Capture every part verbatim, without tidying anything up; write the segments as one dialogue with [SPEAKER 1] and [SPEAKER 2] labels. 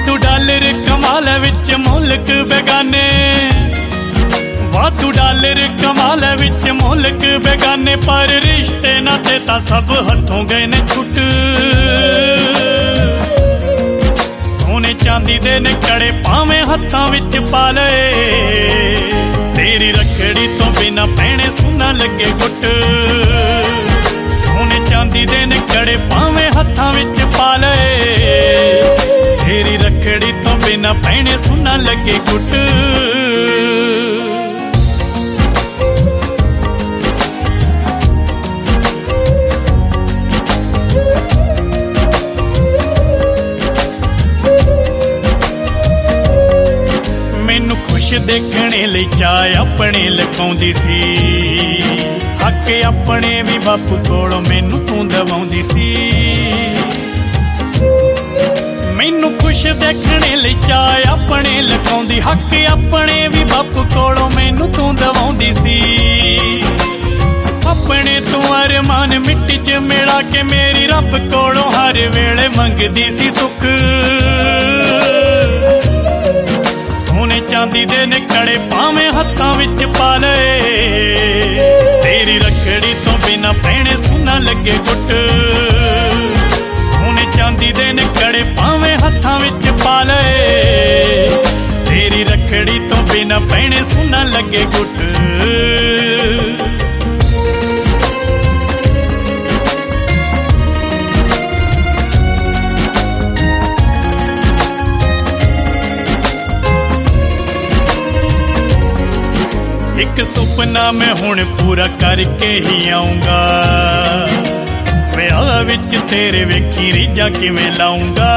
[SPEAKER 1] ਵਾਧੂ ਡਾਲਰ ਕਮਾਲ ਵਿੱਚ ਮੁਲਕ ਬੇਗਾਨੇ, ਵਾਧੂ ਡਾਲਰ ਕਮਾਲ ਵਿੱਚ ਮੁਲਕ ਬੇਗਾਨੇ, ਪਰ ਰਿਸ਼ਤੇ ਨਾਤੇ ਤਾਂ ਸਭ ਹੱਥੋਂ ਗਏ ਨੇ ਛੁੱਟ। ਸੋਨੇ ਚਾਂਦੀ ਦੇ ਨੇ ਕੜੇ ਭਾਵੇਂ ਹੱਥਾਂ ਵਿੱਚ ਪਾ ਲਏ, ਤੇਰੀ ਰੱਖੜੀ ਤੋਂ ਬਿਨਾ ਭੈਣੇ ਸੁਣਾ ਲੱਗੇ ਗੁੱਟ। ਸੋਨੇ ਚਾਂਦੀ ਦੇ ਨੇ ਕੜੇ ਭਾਵੇਂ ਹੱਥਾਂ ਵਿੱਚ ਪਾ ਲਏ, ਤੇਰੀ ਰੱਖੜੀ ਤੋਂ ਬਿਨਾ ਭੈਣੇ ਸੁਣਾ ਲੱਗੇ ਗੁੱਟ। ਮੈਨੂੰ ਖੁਸ਼ ਦੇਖਣੇ ਲਈ ਚਾਹ ਆਪਣੇ ਲਕਾਉਂਦੀ ਸੀ, ਹੱਕ ਆਪਣੇ ਵੀ ਬਾਪੂ ਕੋਲੋਂ ਮੈਨੂੰ ਤੂੰ ਦਵਾਉਂਦੀ ਸੀ। ਮੈਨੂੰ ਖੁਸ਼ ਦੇਖਣੇ ਲਈ ਚਾਹ ਆਪਣੇ ਲਕਾਉਂਦੀ, ਹੱਕ ਆਪਣੇ ਵੀ ਬਾਪੂ ਕੋਲੋਂ ਮੈਨੂੰ ਤੂੰ ਦਵਾਉਂਦੀ ਸੀ। ਆਪਣੇ ਤੂੰ ਅਰਮਾਨ ਮਿੱਟੀ 'ਚ ਮਿਲਾ ਕੇ ਮੇਰੀ ਰੱਬ ਕੋਲੋਂ ਹਰ ਵੇਲੇ ਮੰਗਦੀ ਸੀ ਸੁੱਖ। ਸੋਨੇ ਚਾਂਦੀ ਦੇ ਨੇ ਕੜੇ ਭਾਵੇਂ ਹੱਥਾਂ ਵਿੱਚ ਪਾ ਲਏ, ਤੇਰੀ ਰੱਖੜੀ ਤੋਂ ਬਿਨਾ ਭੈਣੇ ਸੁਣਾ ਲੱਗੇ ਗੁੱਟ। ਸੋਨੇ ਚਾਂਦੀ ਦੇ ਨੇ ਕੜੇ ਭਾਵੇਂ ਹੱਥਾਂ ਵਿੱਚ ਪਾ ਲਏ, ਤੇਰੀ ਰੱਖੜੀ ਤੋਂ ਬਿਨਾ ਭੈਣੇ ਸੁਣਾ ਲੱਗੇ ਗੁੱਟ। ਇੱਕ ਸੁਪਨਾ ਮੈਂ ਹੁਣ ਪੂਰਾ ਕਰਕੇ ਹੀ ਆਊਂਗਾ, ਵਿਆਹ ਵਿੱਚ ਤੇਰੇ ਵੇਖੀ ਰੀਝਾਂ ਕਿਵੇਂ ਲਾਊਂਗਾ।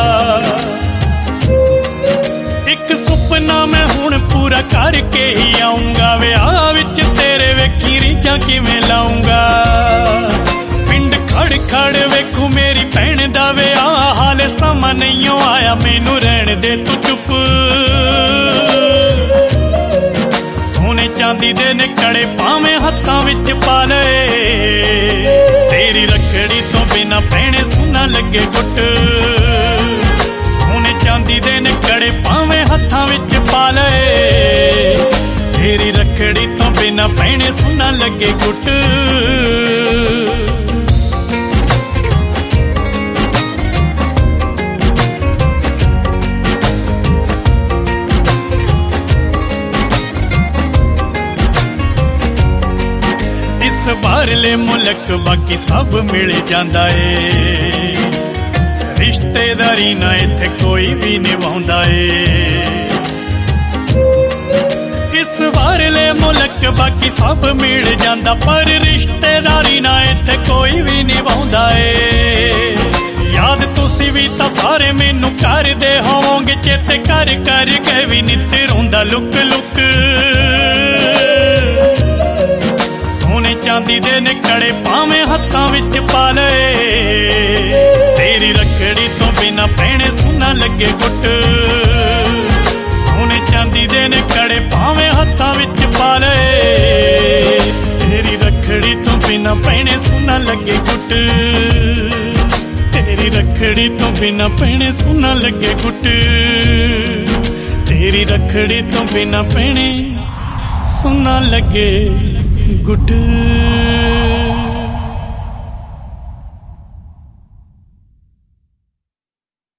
[SPEAKER 1] ਇੱਕ ਸੁਪਨਾ ਮੈਂ ਹੁਣ ਪੂਰਾ ਕਰਕੇ ਹੀ ਆਊਂਗਾ, ਵਿਆਹ ਵਿੱਚ ਤੇਰੇ ਵੇਖੀ ਰੀਝਾਂ ਕਿਵੇਂ ਲਾਊਂਗਾ। ਪਿੰਡ ਖੜ ਖੜ ਵੇਖੂ ਮੇਰੀ ਭੈਣ ਦਾ ਵਿਆਹ, ਹਾਲੇ ਸਮਾਂ ਨਹੀਂ ਆਇਆ ਮੈਨੂੰ ਰਹਿਣ ਦੇ ਤੂੰ ਚੁੱਪ। ਸੋਨੇ ਚਾਂਦੀ ਦੇ ਨੇ ਕੜੇ ਭਾਵੇਂ ਹੱਥਾਂ ਵਿੱਚ ਪਾ ਲਏ, ਤੇਰੀ ਰੱਖੜੀ ਤੋਂ ਬਿਨਾ ਭੈਣੇ ਸੁਣਾ ਲੱਗੇ ਗੁੱਟ। ਸੋਨੇ ਚਾਂਦੀ ਦੇ ਨੇ ਕੜੇ ਭਾਵੇਂ ਹੱਥਾਂ ਵਿੱਚ ਪਾ ਲਏ, ਤੇਰੀ ਰੱਖੜੀ ਤੋਂ ਬਿਨਾ ਭੈਣੇ ਸੁਣਾ ਲੱਗੇ ਗੁੱਟ। ਇਸ ਬਾਹਰਲੇ ਮੁਲਕ ਬਾਕੀ ਸਭ ਮਿਲ ਜਾਂਦਾ ਏ, ਰਿਸ਼ਤੇਦਾਰੀ ਨਾ ਇੱਥੇ ਕੋਈ ਵੀ ਨਿਭਾਉਂਦਾ ਏ। ਇਸ ਬਾਹਰਲੇ ਮੁਲਕ ਬਾਕੀ ਸਭ ਮਿਲ ਜਾਂਦਾ, ਪਰ ਰਿਸ਼ਤੇਦਾਰੀ ਨਾ ਇੱਥੇ ਕੋਈ ਵੀ ਨਿਭਾਉਂਦਾ ਏ। ਯਾਦ ਤੁਸੀਂ ਵੀ ਤਾਂ ਸਾਰੇ ਮੈਨੂੰ ਕਰਦੇ ਹੋਵੋਗੇ, ਚੇਤੇ ਕਰ ਕਰ ਕੇ ਵੀ ਨਿੱਤ ਰੋਂਦਾ ਲੁੱਕ ਲੁੱਕ। ਸੋਨੇ ਚਾਂਦੀ ਦੇ ਨੇ ਕੜੇ ਭਾਵੇਂ ਹੱਥਾਂ ਵਿੱਚ ਪਾ ਲਏ, ਤੇਰੀ ਰੱਖੜੀ ਤੋਂ ਬਿਨਾ ਭੈਣੇ ਸੁਣਾ ਲੱਗੇ ਗੁੱਟ। ਸੋਨੇ ਚਾਂਦੀ ਦੇ ਨੇ ਕੜੇ ਭਾਵੇਂ ਹੱਥਾਂ ਵਿੱਚ ਪਾ ਲਏ, ਤੇਰੀ ਰੱਖੜੀ ਤੋਂ ਬਿਨਾ ਭੈਣੇ ਸੁਣਾ ਲੱਗੇ ਗੁੱਟ। ਤੇਰੀ ਰੱਖੜੀ ਤੋਂ ਬਿਨਾ ਭੈਣੇ ਸੁਣਾ ਲੱਗੇ ਗੁੱਟ। ਤੇਰੀ ਰੱਖੜੀ ਤੋਂ ਬਿਨਾ ਭੈਣੇ ਸੁਣਾ ਲੱਗੇ ਗੁੱਟ।